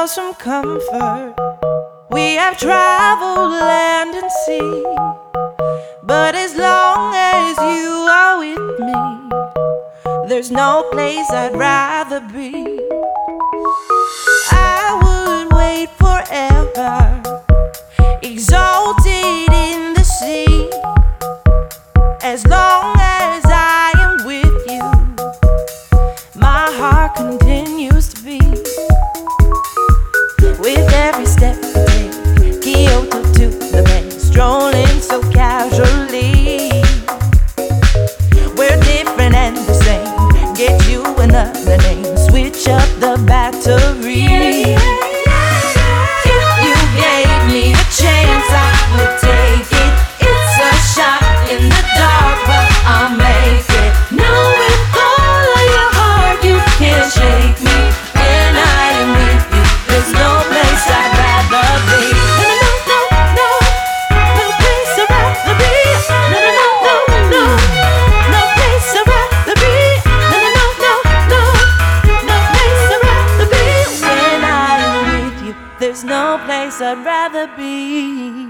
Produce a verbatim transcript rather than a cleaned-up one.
us some comfort. We have traveled land and sea, but as long as you are with me, there's no place I'd rather be. I would wait forever, exalted in the sea, as long as I am with you, my heart continues to beat. With every step we take, Kyoto to the Bay, strolling so casually. We're different and the same, get you another name, switch up the battery. If you gave me a chance, I would take it. It's a shot in the dark, but I'll make it. Know with all of your heart you can't shake me. When I am with you, there's no place I'd rather be. No, no, no, no, no place I'd rather be. No, no, no, no, no, no place I'd rather be. No, no, no, no, no, no place I'd rather be. When I am with you, there's no place I'd rather be.